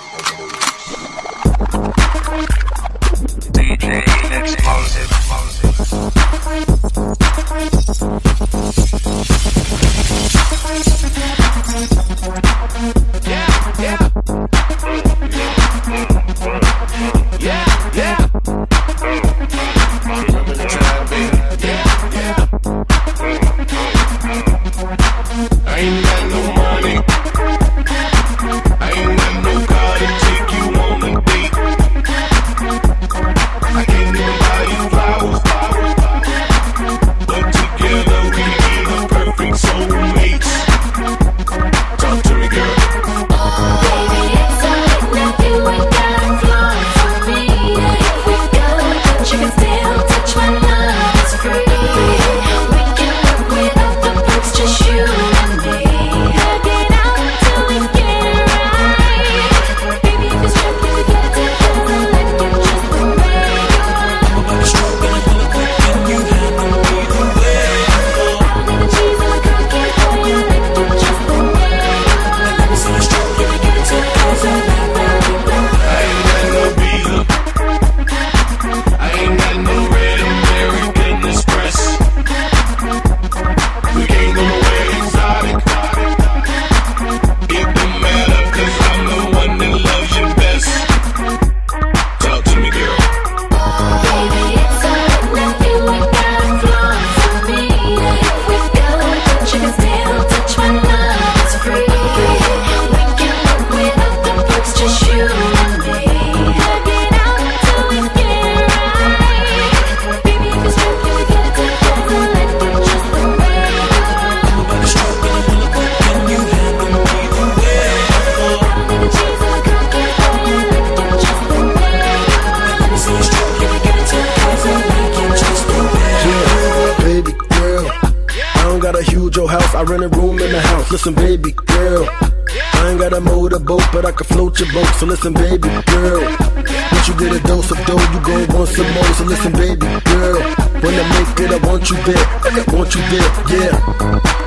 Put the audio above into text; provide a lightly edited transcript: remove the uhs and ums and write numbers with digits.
I rent a room in the house. Listen, baby girl, I ain't got a motorboat, but I can float your boat. So listen, baby girl, once you get a dose of dough, you gon' want some more. So listen, baby girl, when I make it, I want you there, yeah.